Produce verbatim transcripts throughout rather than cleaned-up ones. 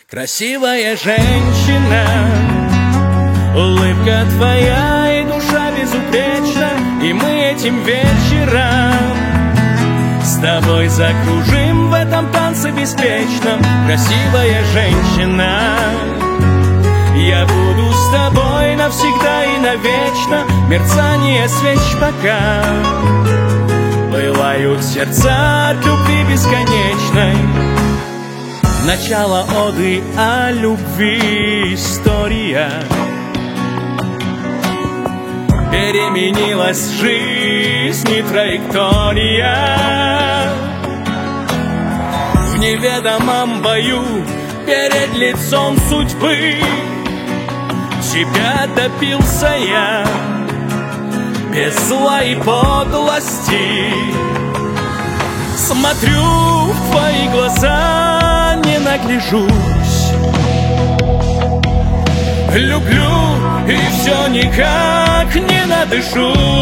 Красивая женщина, улыбка твоя и душа безупречна, и мы этим вечером с тобой закружим в этом танце беспечном. Красивая женщина, я буду с тобой навсегда и навечно. Мерцание свеч пока пылают сердца от любви бесконечной. Начало оды о любви история. Переменилась жизнь и траектория. В неведомом бою перед лицом судьбы тебя добился я, без зла и подлости. Смотрю в твои глаза, не нагляжусь. Люблю и все никак не надышусь.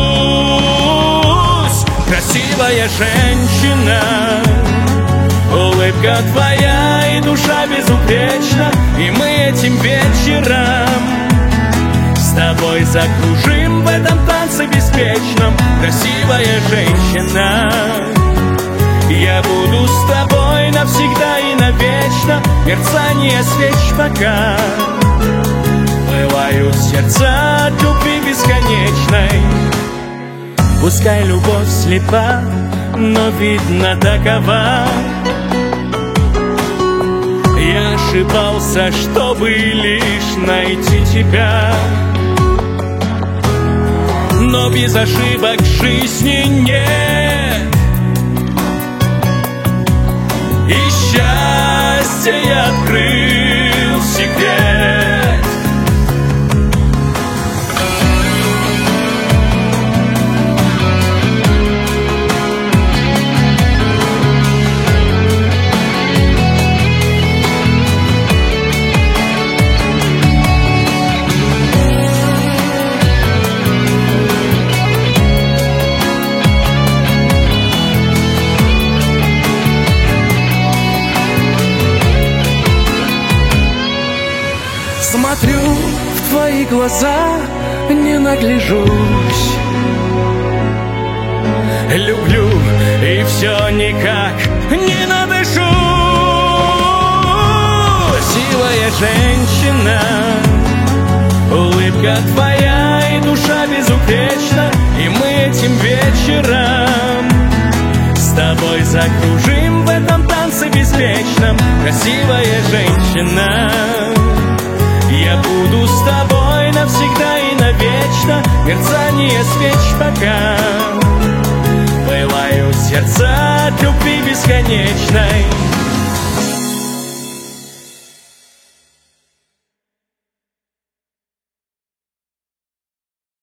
Красивая женщина, улыбка твоя и душа безупречна, и мы этим вечером с тобой закружим в этом танце беспечном. Красивая женщина, я буду с тобой навсегда и навечно. Мерцание свеч пока пылают сердца от любви бесконечной. Пускай любовь слепа, но видно такова. Я ошибался, чтобы лишь найти тебя, но без ошибок жизни нет. И счастье я открыл секрет. Смотрю в твои глаза, не нагляжусь. Люблю и все никак не надышусь. Красивая женщина, улыбка твоя и душа безупречна, и мы этим вечером с тобой закружим в этом танце беспечном. Красивая женщина, я буду с тобой навсегда и навечно. Мерцание свеч пока пылают сердца от любви бесконечной.